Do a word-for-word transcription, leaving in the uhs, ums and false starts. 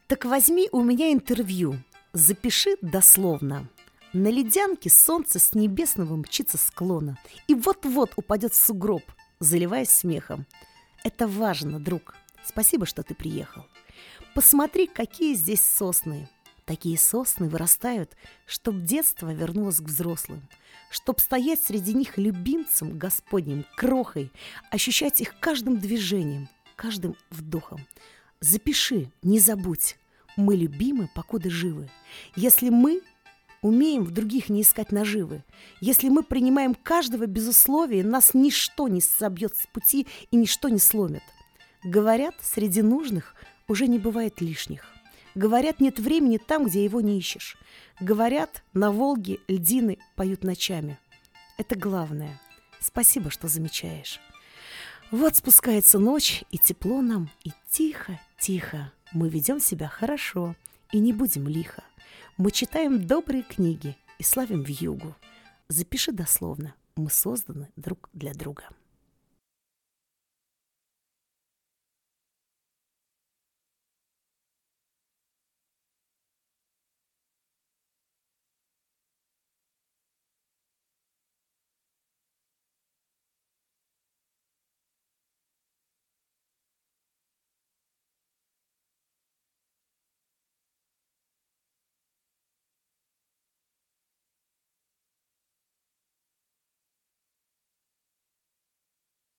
Так возьми у меня интервью, запиши дословно. На ледянке солнце с небесного мчится склона и вот-вот упадет в сугроб, заливаясь смехом. Это важно, друг. Спасибо, что ты приехал. Посмотри, какие здесь сосны. Такие сосны вырастают, чтоб детство вернулось к взрослым, чтоб стоять среди них любимцем Господним, крохой, ощущать их каждым движением, каждым вдохом. Запиши, не забудь, мы любимы, покуда живы. Если мы умеем в других не искать наживы, если мы принимаем каждого без условий, нас ничто не собьет с пути и ничто не сломит. Говорят, среди нужных уже не бывает лишних. Говорят, нет времени там, где его не ищешь. Говорят, на Волге льдины поют ночами. Это главное. Спасибо, что замечаешь. Вот спускается ночь, и тепло нам, и тихо-тихо. Мы ведем себя хорошо, и не будем лихо. Мы читаем добрые книги и славим вьюгу. Запиши дословно. Мы созданы друг для друга.